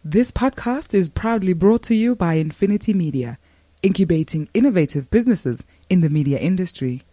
This podcast is proudly brought to you by Infinity Media, incubating innovative businesses in the media industry.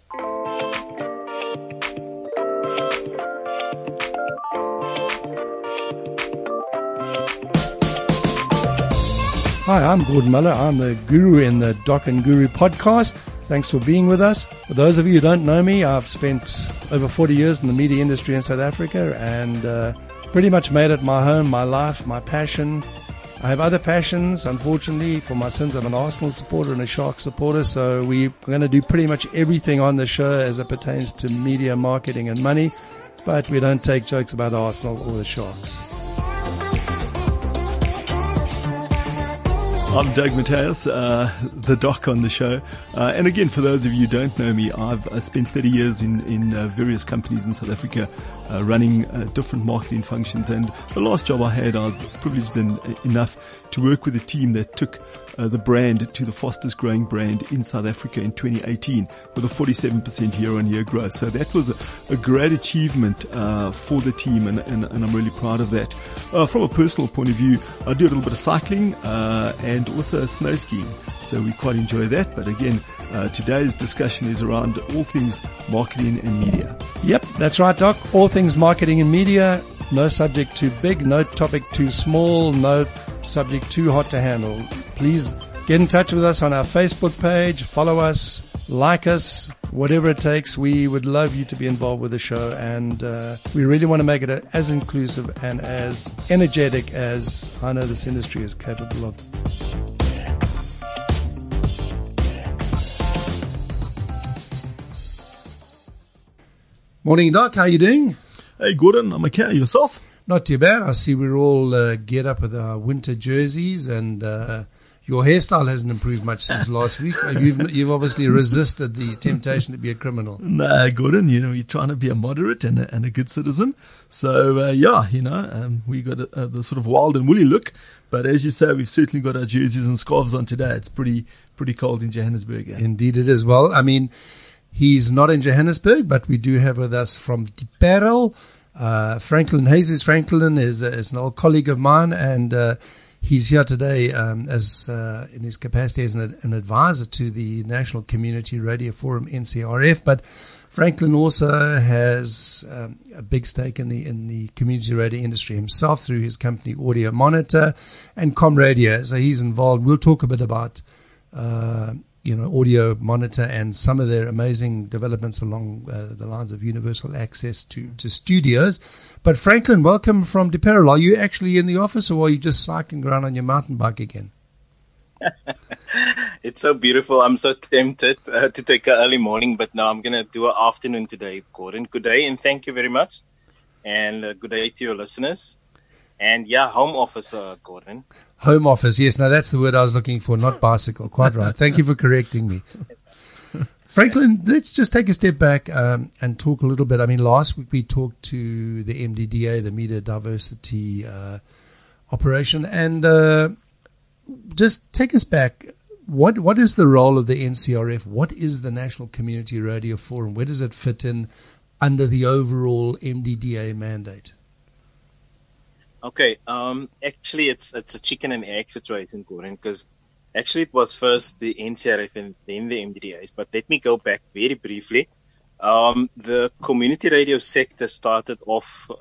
Hi, I'm Gordon Muller. I'm the guru in the Doc and Guru podcast. Thanks for being with us. For those of you who don't know me, I've spent over 40 years in the media industry in South Africa and pretty much made it my home, my life, my passion. I have other passions. Unfortunately, for my sins, I'm an Arsenal supporter and a Sharks supporter, so we're going to do pretty much everything on the show as it pertains to media, marketing and money, but we don't take jokes about Arsenal or the Sharks. I'm Doug Mateus, the doc on the show. And again, for those of you who don't know me, I've spent 30 years in various companies in South Africa, running different marketing functions. And the last job I had, I was privileged enough to work with a team that took the brand to the fastest growing brand in South Africa in 2018 with a 47% year-on-year growth. So that was a great achievement for the team, and I'm really proud of that. From a personal point of view, I do a little bit of cycling and also snow skiing, so we quite enjoy that. But again, today's discussion is around all things marketing and media. Yep, that's right, Doc. All things marketing and media. No subject too big, no topic too small, no subject too hot to handle. Please get in touch with us on our Facebook page, follow us, like us, whatever it takes. We would love you to be involved with the show, and we really want to make it as inclusive and as energetic as I know this industry is capable of. Morning, Doc. How are you doing? Hey, Gordon. I'm okay. Yourself? Not too bad. I see we're all geared up with our winter jerseys, and your hairstyle hasn't improved much since last week. You've obviously resisted the temptation to be a criminal. No, Gordon, you're trying to be a moderate and a good citizen. So, we got the sort of wild and woolly look. But as you say, we've certainly got our jerseys and scarves on today. It's pretty cold in Johannesburg. Eh? Indeed it is. Well, I mean, he's not in Johannesburg, but we do have with us from Deparel, Franklin Hayes. Franklin is an old colleague of mine, and he's here today as in his capacity as an advisor to the National Community Radio Forum, NCRF. But Franklin also has a big stake in the community radio industry himself through his company Audio Monitor and Com Radio. So he's involved. We'll talk a bit about Audio Monitor and some of their amazing developments along the lines of universal access to studios. But Franklin, welcome from Deparel. Are you actually in the office, or are you just cycling around on your mountain bike again? It's so beautiful. I'm so tempted to take an early morning, but no, I'm going to do an afternoon today, Gordon. Good day, and thank you very much. And good day to your listeners. And yeah, home office, Gordon. Home office, yes. Now that's the word I was looking for, not bicycle. Quite right. Thank you for correcting me. Franklin, let's just take a step back and talk a little bit. I mean, last week we talked to the MDDA, the Media Diversity Operation, and just take us back. What is the role of the NCRF? What is the National Community Radio Forum? Where does it fit in under the overall MDDA mandate? Okay, actually it's a chicken and egg situation, Gordon, because actually it was first the NCRF and then the MDDAs. But let me go back very briefly. The community radio sector started off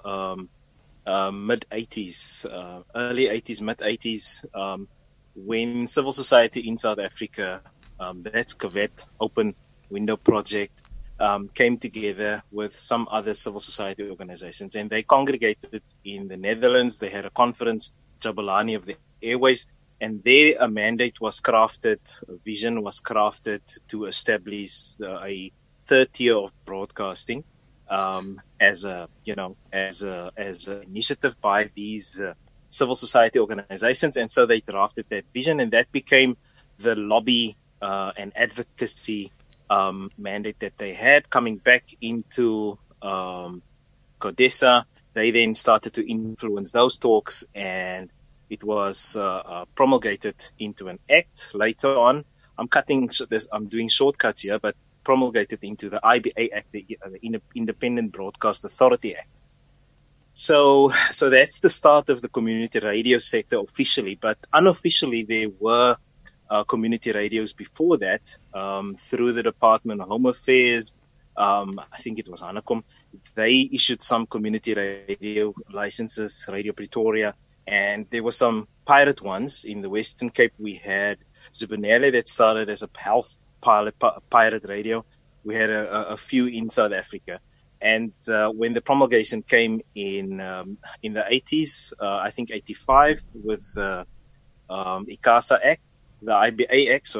mid-80s, early 80s, mid-80s, when civil society in South Africa, that's COVET, Open Window Project, came together with some other civil society organizations, and they congregated in the Netherlands. They had a conference, Jabulani of the Airways, and there a mandate was crafted, a vision was crafted to establish a third tier of broadcasting, as an initiative by these civil society organizations. And so they drafted that vision, and that became the lobby and advocacy mandate that they had. Coming back into CODESA, they then started to influence those talks, and it was promulgated into an act later on. I'm doing shortcuts here, but promulgated into the IBA Act, the Independent Broadcast Authority Act. So that's the start of the community radio sector officially, but unofficially there were community radios before that, through the Department of Home Affairs. I think it was Hanacom. They issued some community radio licenses, Radio Pretoria, and there were some pirate ones in the Western Cape. We had Zubinele that started as a health pirate radio. We had a few in South Africa. And when the promulgation came in the 80s, I think 85, with ICASA Act, the IBA Act,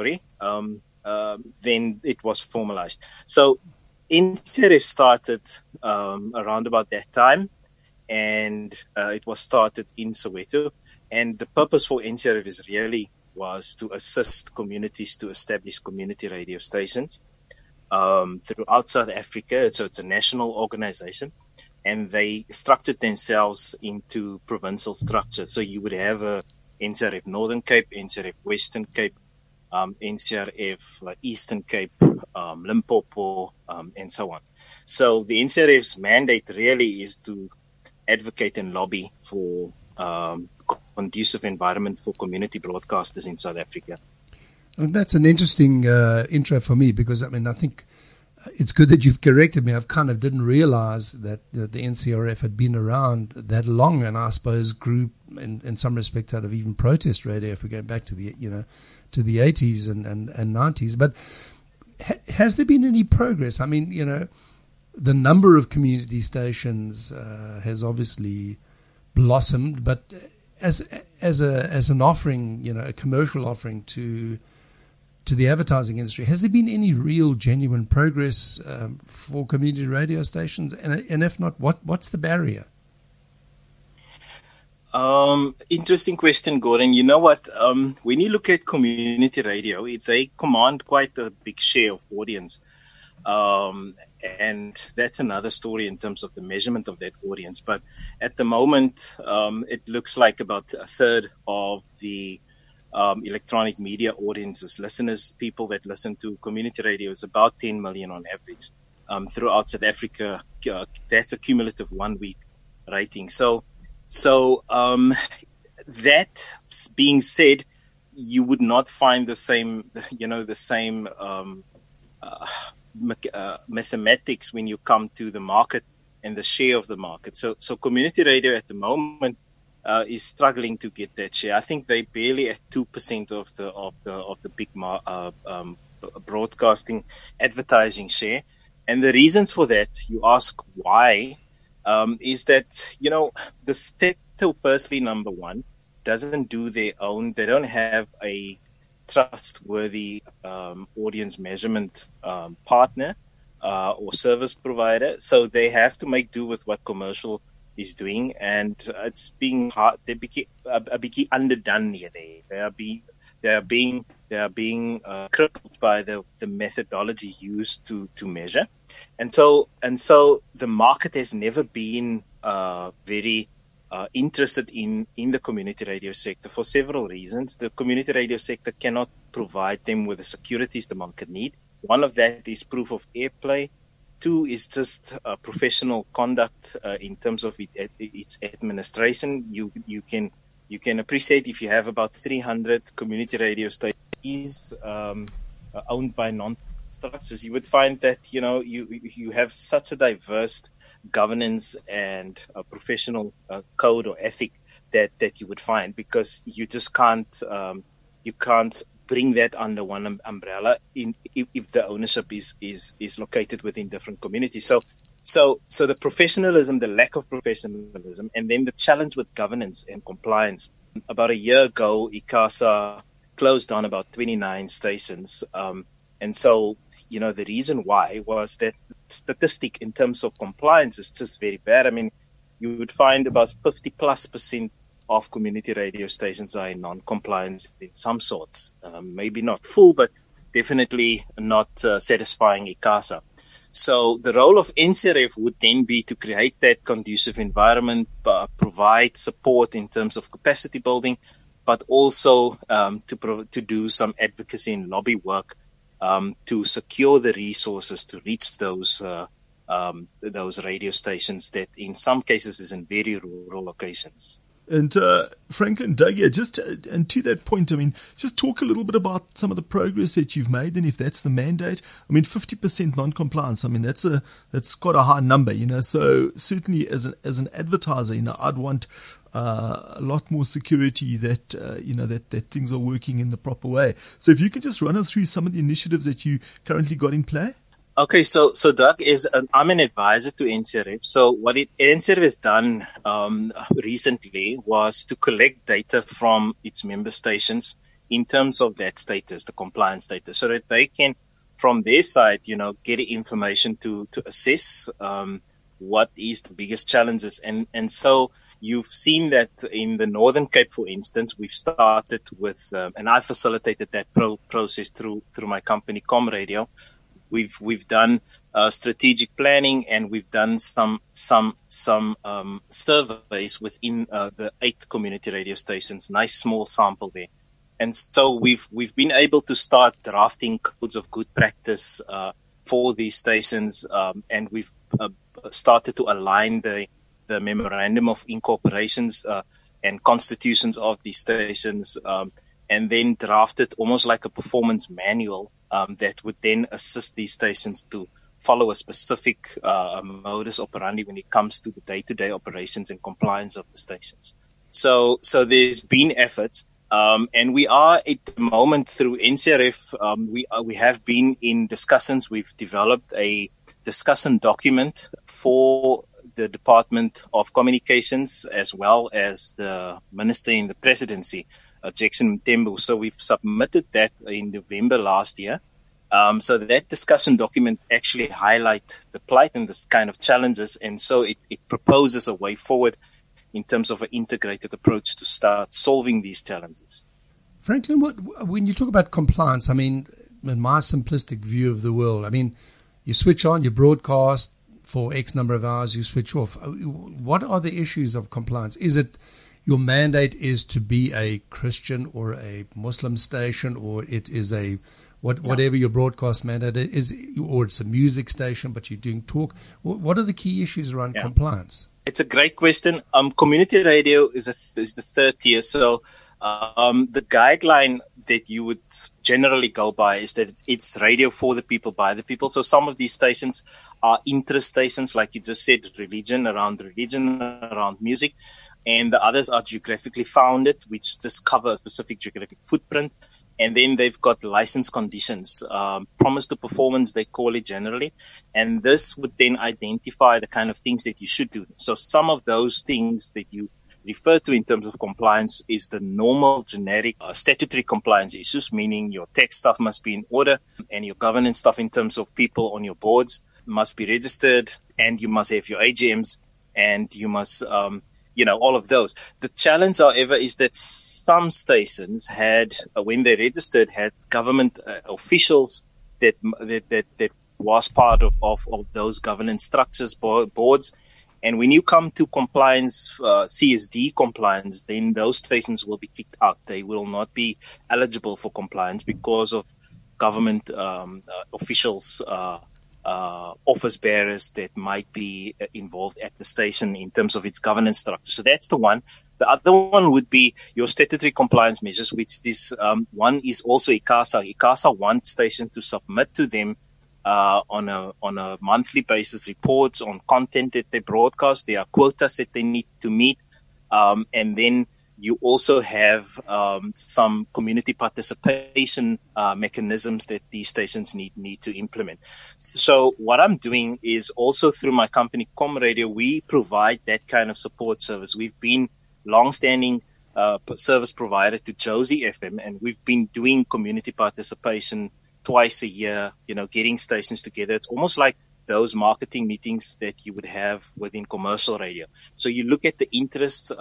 then it was formalized. So NCRF started around about that time, and it was started in Soweto. And the purpose for NCRF was to assist communities to establish community radio stations throughout South Africa. So it's a national organization, and they structured themselves into provincial structures. So you would have a NCRF Northern Cape, NCRF Western Cape, NCRF Eastern Cape, Limpopo, and so on. So the NCRF's mandate really is to advocate and lobby for conducive environment for community broadcasters in South Africa. And that's an interesting intro for me, because I think it's good that you've corrected me. I kind of didn't realize that the NCRF had been around that long, and I suppose grew in some respect out of even protest radio, if we go back to the 80s and 90s. But has there been any progress? I mean, the number of community stations has obviously blossomed, but as an offering, a commercial offering to the advertising industry, has there been any real genuine progress for community radio stations? And if not, what's the barrier? Interesting question, Gordon. You know what? When you look at community radio, they command quite a big share of audience. And that's another story in terms of the measurement of that audience. But at the moment, it looks like about a third of the electronic media audiences, listeners, people that listen to community radio, is about 10 million on average throughout South Africa. That's a cumulative 1 week rating. So that being said, you would not find the same mathematics when you come to the market and the share of the market. So community radio at the moment is struggling to get that share. I think they're barely at 2% of the big broadcasting advertising share. And the reasons for that, you ask why, is that, the sector, firstly, number one, doesn't do their own. They don't have a trustworthy audience measurement partner or service provider. So they have to make do with what commercial is doing, and it's being hard. They became a bit underdone here. They are being crippled by the methodology used to measure, and so the market has never been very interested in the community radio sector for several reasons. The community radio sector cannot provide them with the securities the market need. One of that is proof of airplay. Two is just professional conduct in terms of its administration. You can appreciate if you have about 300 community radio stations owned by non-structures, you would find that you have such a diverse governance and a professional code or ethic that you would find, because you just can't bring that under one umbrella if the ownership is located within different communities. So the professionalism, the lack of professionalism, and then the challenge with governance and compliance. About a year ago, ICASA closed down about 29 stations. And so, the reason why was that statistic in terms of compliance is just very bad. I mean, you would find about 50+% of community radio stations are in non-compliance in some sorts. Maybe not full, but definitely not satisfying ICASA. So the role of NCRF would then be to create that conducive environment, provide support in terms of capacity building, but also to do some advocacy and lobby work to secure the resources to reach those those radio stations that in some cases is in very rural locations. And Franklin, Doug, and to that point, I mean, just talk a little bit about some of the progress that you've made, and if that's the mandate. I mean, 50% non-compliance. I mean, that's quite a high number, So certainly, as an advertiser, I'd want a lot more security that that things are working in the proper way. So if you could just run us through some of the initiatives that you currently got in play. Okay, so Doug I'm an advisor to NCRF. So what NCRF has done recently was to collect data from its member stations in terms of that status, the compliance status, so that they can, from their side, get information to assess what is the biggest challenges. And so you've seen that in the Northern Cape, for instance, we've started with, and I facilitated that process through my company, ComRadio. We've done strategic planning, and we've done some surveys within the 8 community radio stations. Nice small sample there, and so we've been able to start drafting codes of good practice for these stations, and we've started to align the memorandum of incorporations and constitutions of these stations, and then drafted almost like a performance manual that would then assist these stations to follow a specific modus operandi when it comes to the day-to-day operations and compliance of the stations. So there's been efforts, and we are at the moment through NCRF. We have been in discussions. We've developed a discussion document for the Department of Communications as well as the Minister in the Presidency, Jackson Mthembu. So we've submitted that in November last year. So that discussion document actually highlight the plight and this kind of challenges. And so it proposes a way forward in terms of an integrated approach to start solving these challenges. Franklin, when you talk about compliance, I mean, in my simplistic view of the world, I mean, you switch on, you broadcast for X number of hours, you switch off. What are the issues of compliance? Is it your mandate is to be a Christian or a Muslim station, or it is whatever your broadcast mandate is, or it's a music station, but you're doing talk? What are the key issues around compliance? It's a great question. Community radio is the third tier. So the guideline that you would generally go by is that it's radio for the people, by the people. So some of these stations are interest stations, like you just said, around music. And the others are geographically founded, which just cover a specific geographic footprint. And then they've got license conditions, promise to performance, they call it generally. And this would then identify the kind of things that you should do. So some of those things that you refer to in terms of compliance is the normal generic statutory compliance issues, meaning your tax stuff must be in order and your governance stuff in terms of people on your boards must be registered, and you must have your AGMs, and you must, all of those. The challenge, however, is that some stations had, when they registered, had government officials that was part of those governance structures, boards. And when you come to compliance, CSD compliance, then those stations will be kicked out. They will not be eligible for compliance because of government officials, office bearers that might be involved at the station in terms of its governance structure. So that's the one. The other one would be your statutory compliance measures, which is one is also ICASA. ICASA wants station to submit to them on a monthly basis reports on content that they broadcast. There are quotas that they need to meet, and then you also have some community participation mechanisms that these stations need to implement. So what I'm doing is also through my company ComRadio, we provide that kind of support service. We've been long-standing service provider to Josie FM, and we've been doing community participation twice a year, getting stations together. It's almost like those marketing meetings that you would have within commercial radio. So you look at the interests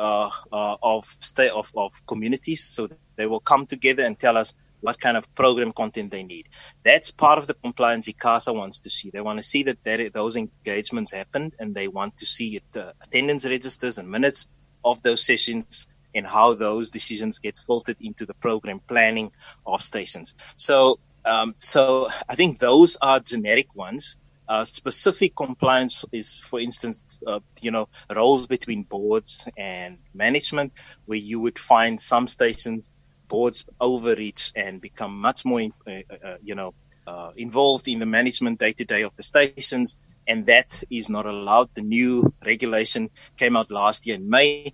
of communities, so they will come together and tell us what kind of program content they need. That's part of the compliance ICASA wants to see. They want to see that those engagements happened, and they want to see attendance registers and minutes of those sessions and how those decisions get filtered into the program planning of stations. So I think those are generic ones. Specific compliance is, for instance, roles between boards and management, where you would find some stations, boards overreach and become much more, involved in the management day-to-day of the stations, and that is not allowed. The new regulation came out last year in May.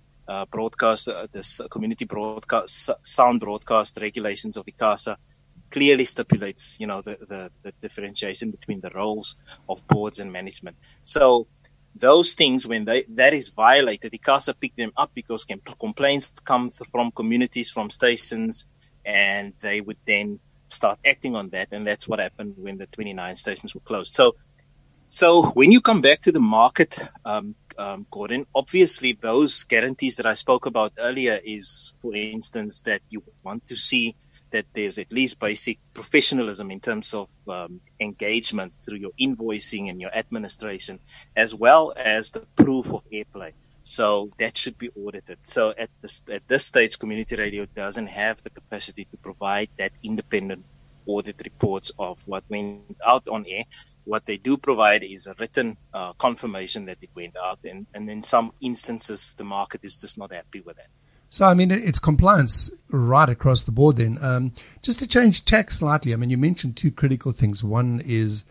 This community broadcast, sound broadcast regulations of ICASA clearly stipulates, the differentiation between the roles of boards and management. So those things, when that is violated, ICASA pick them up because complaints come from communities, from stations, and they would then start acting on that. And that's what happened when the 29 stations were closed. So when you come back to the market, Gordon, obviously those guarantees that I spoke about earlier is, for instance, that you want to see that there's at least basic professionalism in terms of engagement through your invoicing and your administration, as well as the proof of airplay. So that should be audited. So at this stage, community radio doesn't have the capacity to provide that independent audit reports of what went out on air. What they do provide is a written confirmation that it went out, and in some instances, the market is just not happy with that. So, it's compliance right across the board then. Just to change tack slightly, you mentioned two critical things. One is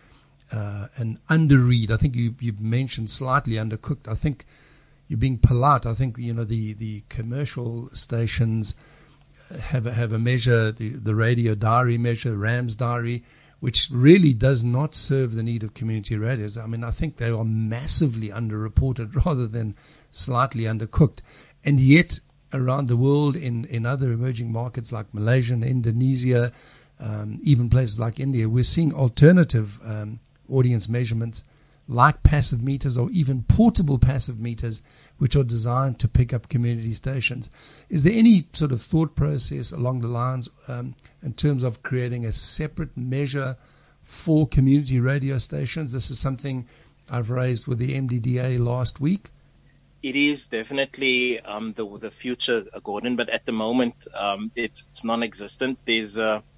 an underread. I think you've mentioned slightly undercooked. I think you're being polite. I think, the commercial stations have a measure, the radio diary measure, Ram's diary, which really does not serve the need of community radios. I think they are massively underreported rather than slightly undercooked. And yet, around the world, in other emerging markets like Malaysia and Indonesia, even places like India, we're seeing alternative audience measurements like passive meters or even portable passive meters, which are designed to pick up community stations. Is there any sort of thought process along the lines in terms of creating a separate measure for community radio stations? This is something I've raised with the MDDA last week. It is definitely the future, Gordon, but at the moment it's non-existent. There's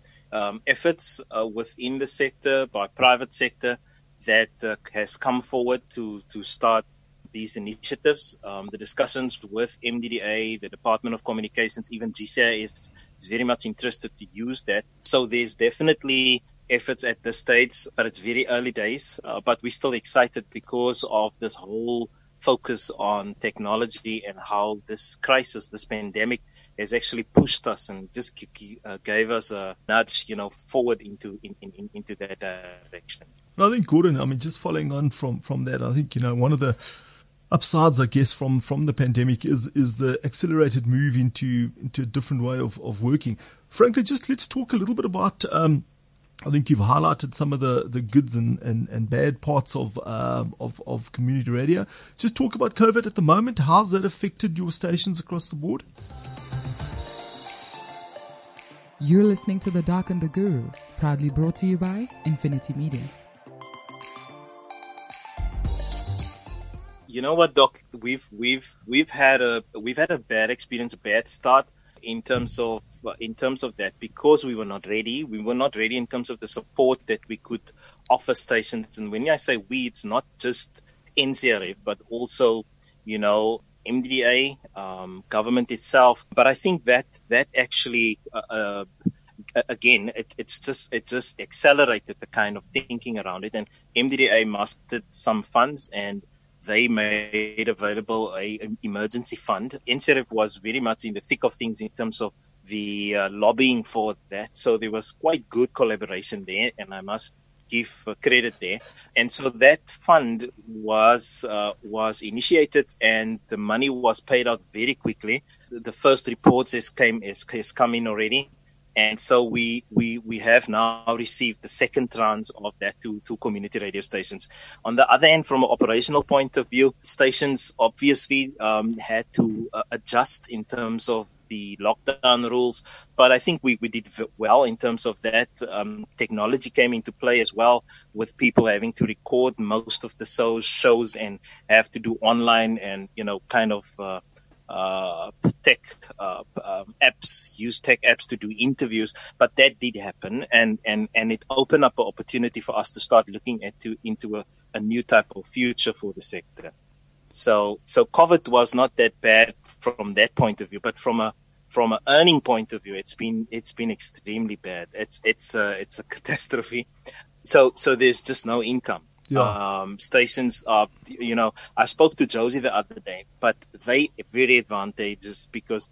efforts within the sector by private sector that has come forward to start these initiatives. The discussions with MDDA, the Department of Communications, even GCIS is very much interested to use that. So there's definitely efforts at this stage, but it's very early days. But we're still excited because of this whole focus on technology and how this crisis, this pandemic, has actually pushed us and just gave us a nudge, forward into that direction. I think, Gordon, just following on from that, I think, one of the upsides, I guess, from the pandemic is the accelerated move into a different way of working. Frankly, just let's talk a little bit about, I think you've highlighted some of the goods and bad parts of community radio. Just talk about COVID at the moment. How's that affected your stations across the board? You're listening to The Doc and the Guru, proudly brought to you by Infinity Media. You know what, Doc? We've had a bad experience, a bad start in terms of that, because we were not ready. We were not ready in terms of the support that we could offer stations. And when I say we, it's not just NCRF, but also, MDDA, government itself. But I think that actually, again, it just accelerated the kind of thinking around it. And MDDA mustered some funds and they made available an emergency fund. NCRF was very much in the thick of things in terms of the lobbying for that. So there was quite good collaboration there, and I must give credit there. And so that fund was initiated, and the money was paid out very quickly. The first reports has come in already. And so we have now received the second tranche of that to community radio stations. On the other hand, from an operational point of view, stations obviously had to adjust in terms of the lockdown rules. But I think we did well in terms of that. Technology came into play as well, with people having to record most of the shows and have to do online and, tech apps, use tech apps to do interviews, but that did happen, and it opened up an opportunity for us to start looking into a new type of future for the sector. So COVID was not that bad from that point of view, but from an earning point of view, it's been extremely bad. It's a catastrophe. So there's just no income. Yeah. Stations are, I spoke to Josie the other day, but they very advantaged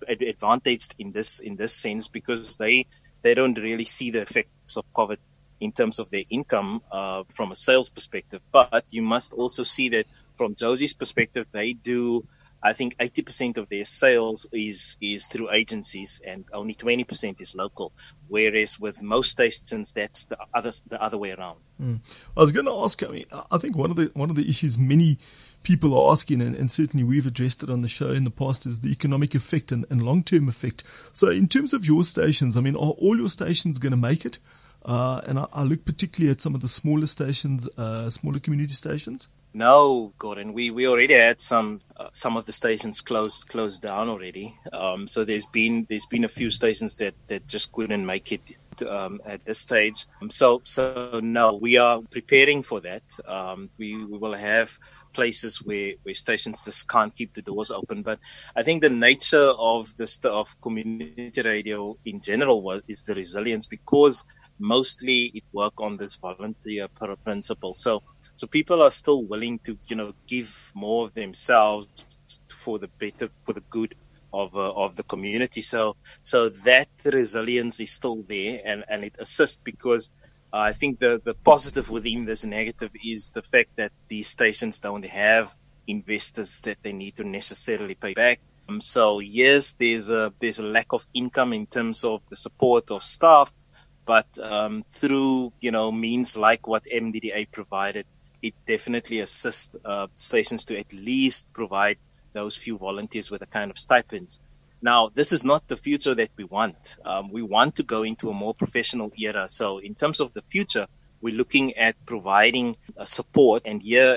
in this sense, because they don't really see the effects of COVID in terms of their income, from a sales perspective. But you must also see that from Josie's perspective, they do, I think 80% of their sales is through agencies, and only 20% is local. Whereas with most stations, that's the other way around. I was going to ask, I think one of the issues many people are asking, and certainly we've addressed it on the show in the past, is the economic effect and long-term effect. So in terms of your stations, are all your stations going to make it? And I look particularly at some of the smaller stations, smaller community stations. No, Gordon, we already had some of the stations closed down already. So there's been a few stations that just couldn't make it at this stage. So no, we are preparing for that. We will have places where stations just can't keep the doors open. But I think the nature of of community radio in general is the resilience, because mostly it work on this volunteer principle. So people are still willing to, give more of themselves for the good of the community. So that resilience is still there, and it assists, because I think the positive within this negative is the fact that these stations don't have investors that they need to necessarily pay back. So yes, there's a lack of income in terms of the support of staff, but through means like what MDDA provided, it definitely assists stations to at least provide those few volunteers with a kind of stipends. Now, this is not the future that we want. We want to go into a more professional era. So in terms of the future, we're looking at providing support. And here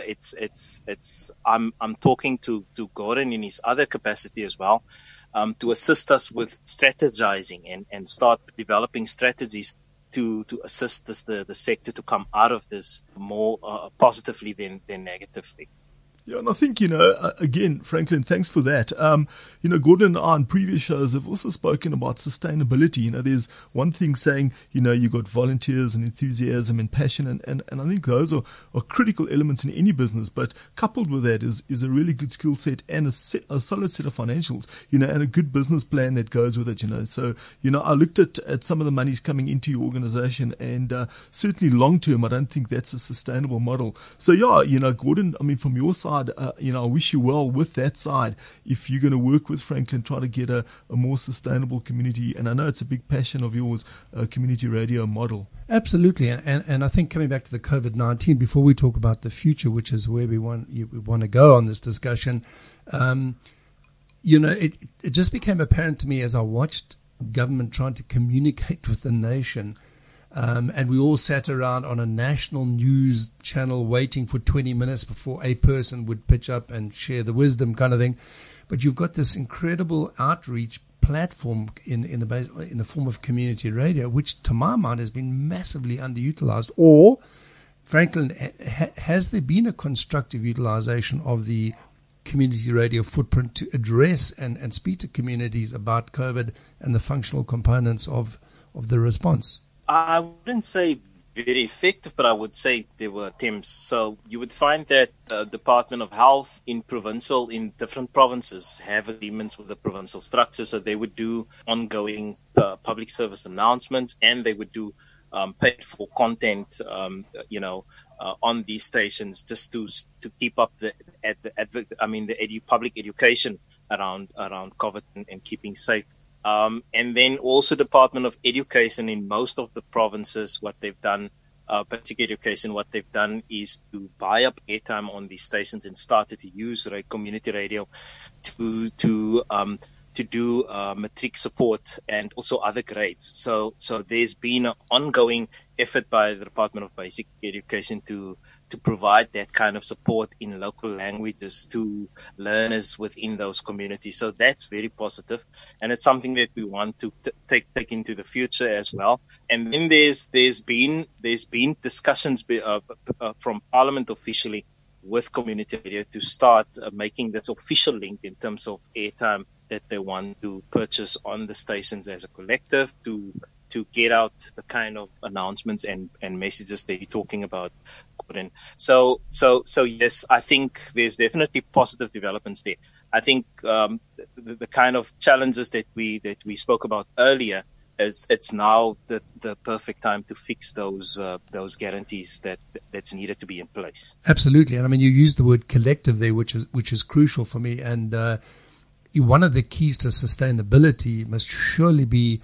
I'm talking to Gordon in his other capacity as well, to assist us with strategizing and start developing strategies to assist the sector to come out of this more positively than negatively. Yeah, and I think, again, Franklin, thanks for that. Gordon and I on previous shows have also spoken about sustainability. There's one thing saying, you got volunteers and enthusiasm and passion, and I think those are critical elements in any business. But coupled with that is a really good skill set and a solid set of financials, and a good business plan that goes with it, So, I looked at some of the monies coming into your organization, and certainly long term, I don't think that's a sustainable model. So, yeah, Gordon, from your side, I wish you well with that side. If you're going to work with Franklin, try to get a more sustainable community, and I know it's a big passion of yours, community radio model. Absolutely, and I think coming back to the COVID-19, before we talk about the future, which is where we want to go on this discussion, it just became apparent to me as I watched government trying to communicate with the nation. And we all sat around on a national news channel waiting for 20 minutes before a person would pitch up and share the wisdom kind of thing. But you've got this incredible outreach platform in the form of community radio, which to my mind has been massively underutilized. Or, Franklin, has there been a constructive utilization of the community radio footprint to address and speak to communities about COVID and the functional components of the response? I wouldn't say very effective, but I would say there were attempts. So you would find that Department of Health in different provinces have agreements with the provincial structure. So they would do ongoing public service announcements, and they would do paid for content, on these stations, just to keep up the public education around COVID and keeping safe. And then also Department of Education in most of the provinces, what they've done, basic education, what they've done is to buy up airtime on these stations and started to use community radio to do matric support and also other grades. So there's been an ongoing effort by the Department of Basic Education to provide that kind of support in local languages to learners within those communities. So that's very positive, and it's something that we want to take into the future as well. And then there's been discussions from Parliament officially with community radio to start making this official link in terms of airtime that they want to purchase on the stations as a collective to get out the kind of announcements and messages that you're talking about, Gordon. So yes, I think there's definitely positive developments there. I think the kind of challenges that we spoke about earlier is it's now the perfect time to fix those guarantees that's needed to be in place. Absolutely, and I mean you used the word collective there, which is crucial for me. And one of the keys to sustainability must surely be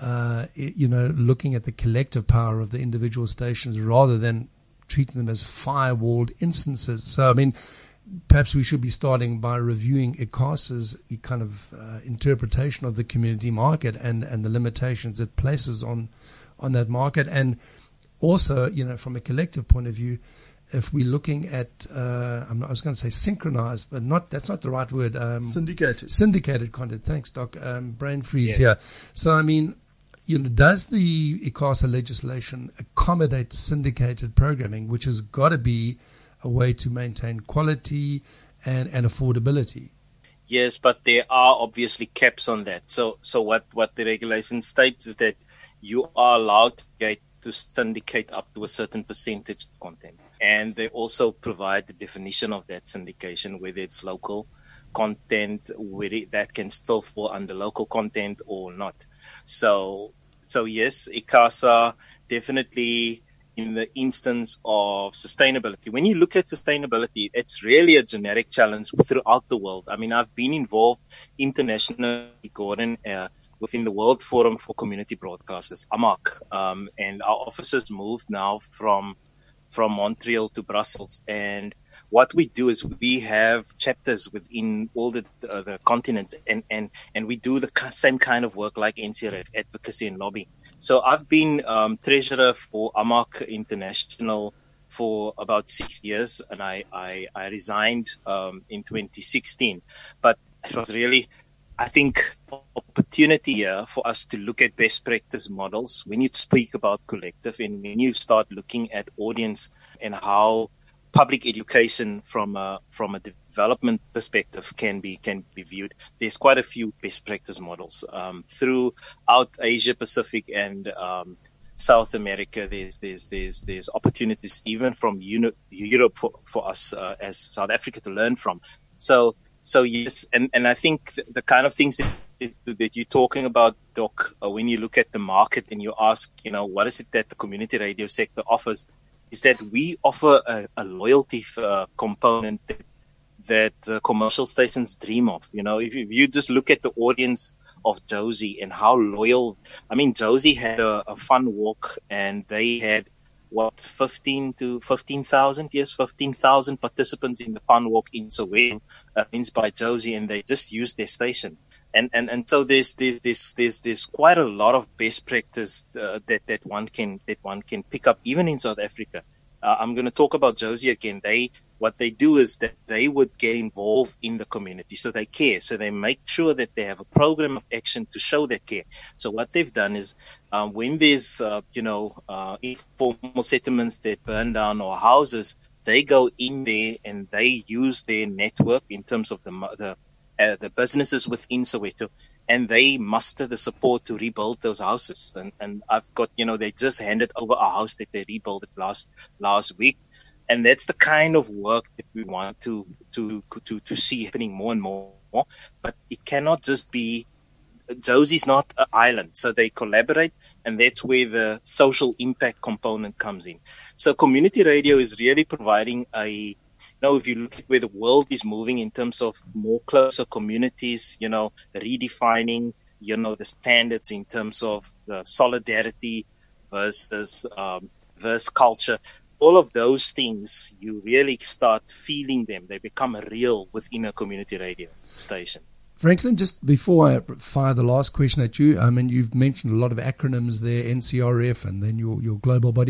looking at the collective power of the individual stations rather than treating them as firewalled instances. So, I mean, perhaps we should be starting by reviewing ICASA's kind of interpretation of the community market and the limitations it places on that market. And also, from a collective point of view, if we're looking at, I was going to say synchronized, but that's not the right word. Syndicated content. Thanks, Doc. Brain freeze here. So, I mean, does the ICASA legislation accommodate syndicated programming, which has got to be a way to maintain quality and affordability? Yes, but there are obviously caps on that. So what the regulation states is that you are allowed to syndicate up to a certain percentage of content. And they also provide the definition of that syndication, whether it's local content, whether that can still fall under local content or not. So yes, ICASA definitely in the instance of sustainability. When you look at sustainability, it's really a generic challenge throughout the world. I mean, I've been involved internationally, Gordon, within the World Forum for Community Broadcasters, AMAC, and our offices moved now from Montreal to Brussels. And what we do is we have chapters within all the continent, and we do the same kind of work like NCRF, advocacy and lobby. So I've been treasurer for AMAC International for about 6 years, and I resigned in 2016. But it was really, I think, opportunity here for us to look at best practice models when you speak about collective and when you start looking at audience and how public education from a development perspective can be viewed. There's quite a few best practice models throughout Asia Pacific and South America. There's opportunities even from Europe for us as South Africa to learn from. So yes, and I think the kind of things that you're talking about, Doc, when you look at the market and you ask, what is it that the community radio sector offers, is that we offer a loyalty component that commercial stations dream of. If you just look at the audience of Josie and how loyal, I mean, Josie had a fun walk and they had 15,000 participants in the fun walk in Soweto, by Josie, and they just used their station. And so there's quite a lot of best practice that one can pick up even in South Africa. I'm going to talk about Josie again. What they do is that they would get involved in the community, so they care. So they make sure that they have a program of action to show their care. So what they've done is when there's informal settlements that burn down or houses, they go in there and they use their network in terms of the businesses within Soweto, and they muster the support to rebuild those houses. And I've got, they just handed over a house that they rebuilt last week. And that's the kind of work that we want to see happening more and more. But it cannot just be, Josie's not an island. So they collaborate, and that's where the social impact component comes in. So community radio is really providing if you look at where the world is moving in terms of more closer communities, redefining, the standards in terms of the solidarity versus culture, all of those things, you really start feeling them. They become real within a community radio station. Franklin, just before I fire the last question at you, I mean, you've mentioned a lot of acronyms there, NCRF, and then your global body.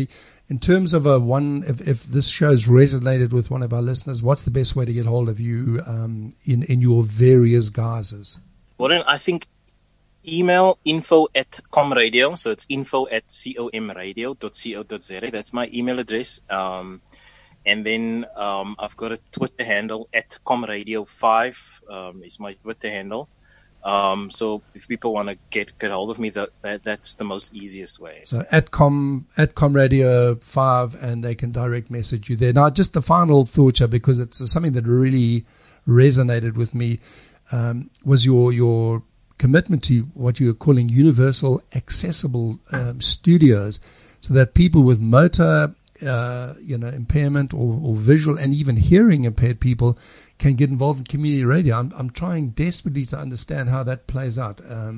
In terms of if this show's resonated with one of our listeners, what's the best way to get hold of you in your various guises? Well, I think email info@comradio. So it's info@comradio.co.za. That's my email address. And then I've got a Twitter handle @comradio5 is my Twitter handle. So if people want to get hold of me, that's the most easiest way. So @comradio5, and they can direct message you there. Now, just the final thought, because it's something that really resonated with me, was your commitment to what you're calling universal accessible studios, so that people with motor impairment or visual and even hearing impaired people can get involved in community radio. I'm trying desperately to understand how that plays out.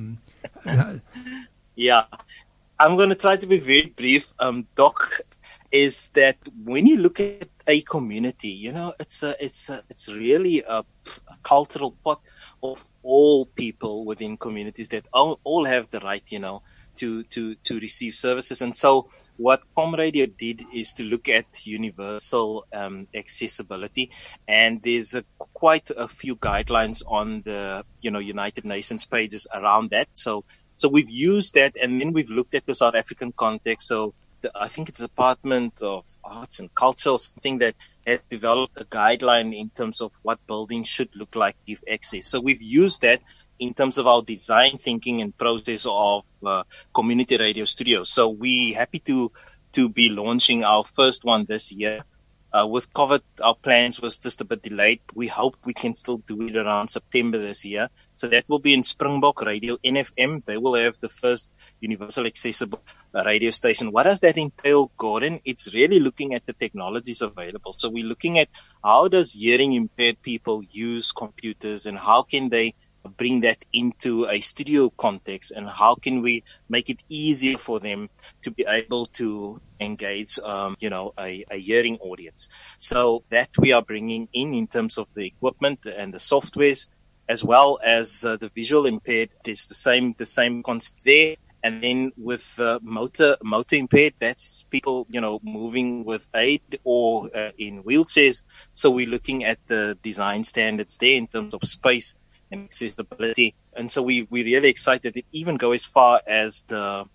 Yeah, I'm going to try to be very brief. Doc, is that when you look at a community, it's really a cultural pot of all people within communities that all have the right, to receive services. And so what ComRadio did is to look at universal accessibility, and there's quite a few guidelines on the United Nations pages around that. So we've used that, and then we've looked at the South African context. So I think it's the Department of Arts and Culture or something that has developed a guideline in terms of what buildings should look like to give access. So we've used that in terms of our design thinking and process of community radio studios. So we're happy to be launching our first one this year. With COVID, our plans was just a bit delayed. We hope we can still do it around September this year. So that will be in Springbok Radio NFM. They will have the first universal accessible radio station. What does that entail, Gordon? It's really looking at the technologies available. So we're looking at how does hearing impaired people use computers, and how can they bring that into a studio context, and how can we make it easier for them to be able to engage, a hearing audience. So that we are bringing in terms of the equipment and the softwares, as well as the visual impaired. There's the same concept there. And then with motor impaired, that's people, moving with aid or in wheelchairs. So we're looking at the design standards there in terms of space and accessibility. And so we're really excited. It even go as far as the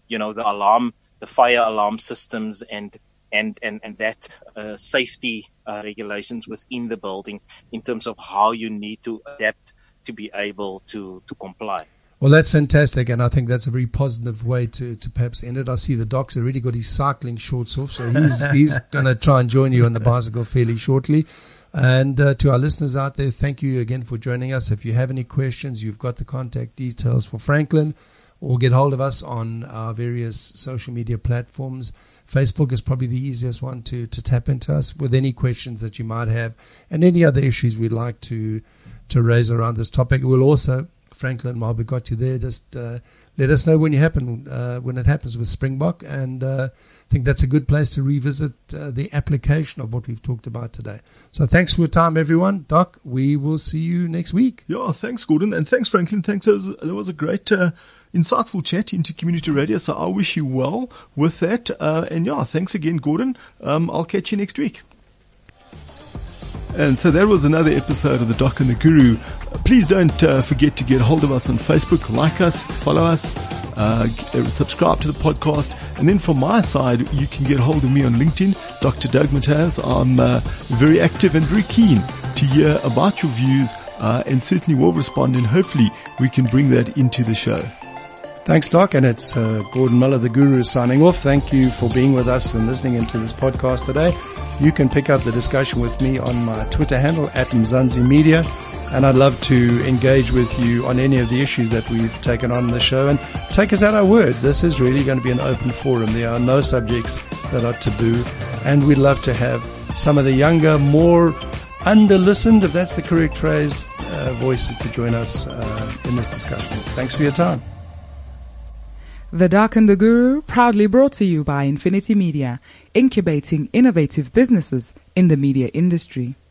fire alarm systems and that safety regulations within the building in terms of how you need to adapt to be able to comply. Well, that's fantastic, and I think that's a very positive way to perhaps end it. I see the Doc's already got his cycling shorts off, so he's going to try and join you on the bicycle fairly shortly. And to our listeners out there, thank you again for joining us. If you have any questions, you've got the contact details for Franklin, or get hold of us on our various social media platforms. Facebook is probably the easiest one to tap into us with any questions that you might have, and any other issues we'd like to raise around this topic. We'll also, Franklin, while we got you there, just let us know when it happens with Springbok, and I think that's a good place to revisit the application of what we've talked about today. So thanks for your time, everyone. Doc, we will see you next week. Yeah, thanks, Gordon, and thanks, Franklin. Thanks. There was a great insightful chat into community radio, so I wish you well with that. And yeah, thanks again, Gordon. I'll catch you next week. And so that was another episode of The Doc and the Guru. Please don't forget to get hold of us on Facebook, like us, follow us, subscribe to the podcast. And then from my side, you can get hold of me on LinkedIn, Dr. Doug Mataz. I'm very active and very keen to hear about your views, and certainly will respond, and hopefully we can bring that into the show. Thanks, Doc, and it's Gordon Miller, the Guru, signing off. Thank you for being with us and listening into this podcast today. You can pick up the discussion with me on my Twitter handle, @Mzansi Media, and I'd love to engage with you on any of the issues that we've taken on in the show, and take us at our word. This is really going to be an open forum. There are no subjects that are taboo, and we'd love to have some of the younger, more under-listened, if that's the correct phrase, voices to join us in this discussion. Thanks for your time. The Doc and the Guru, proudly brought to you by Infinity Media, incubating innovative businesses in the media industry.